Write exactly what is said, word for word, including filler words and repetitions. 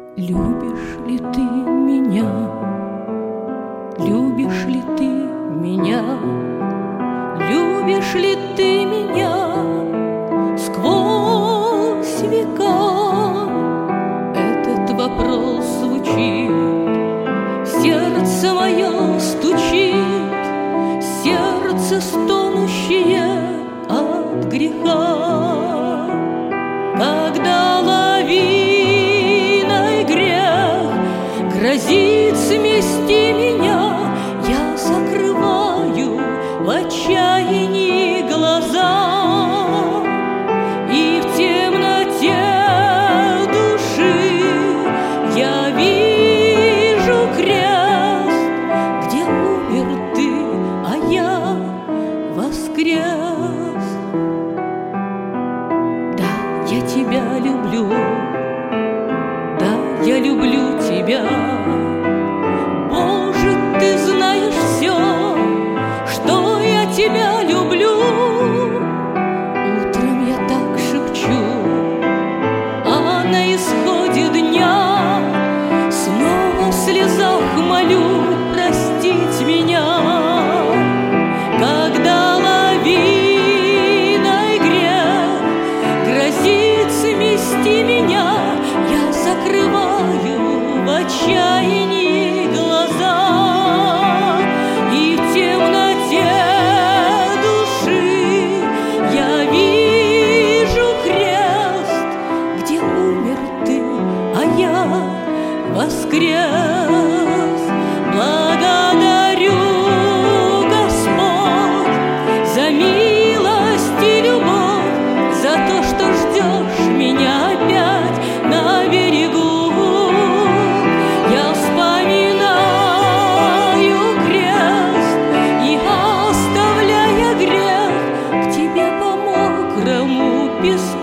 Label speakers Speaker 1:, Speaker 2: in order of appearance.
Speaker 1: Любишь ли ты меня? Любишь ли ты меня? Любишь ли ты меня сквозь века? Этот вопрос звучит, сердце мое стучит, сердце стонущее от греха. Когда лавиной грех грозит смести меня, я закрываю в отчаянии глаза, и в темноте души я вижу крест, где умер ты, а я воскрес. Да, я тебя люблю, да, я люблю тебя. Боже, ты знаешь все, что я тебя люблю. Утром я так шепчу, а на исходе дня снова в слезах молю простить меня. Когда лавиной грех грозит смести меня, я закрываю в отчаянии глаза, и в темноте души я вижу крест, где умер ты, а я воскрес. Благодарю, Господь, за милость и любовь, за то, что ждешь меня опять на берегу. Я вспоминаю крест и, оставляя грех, к тебе по мокрому песку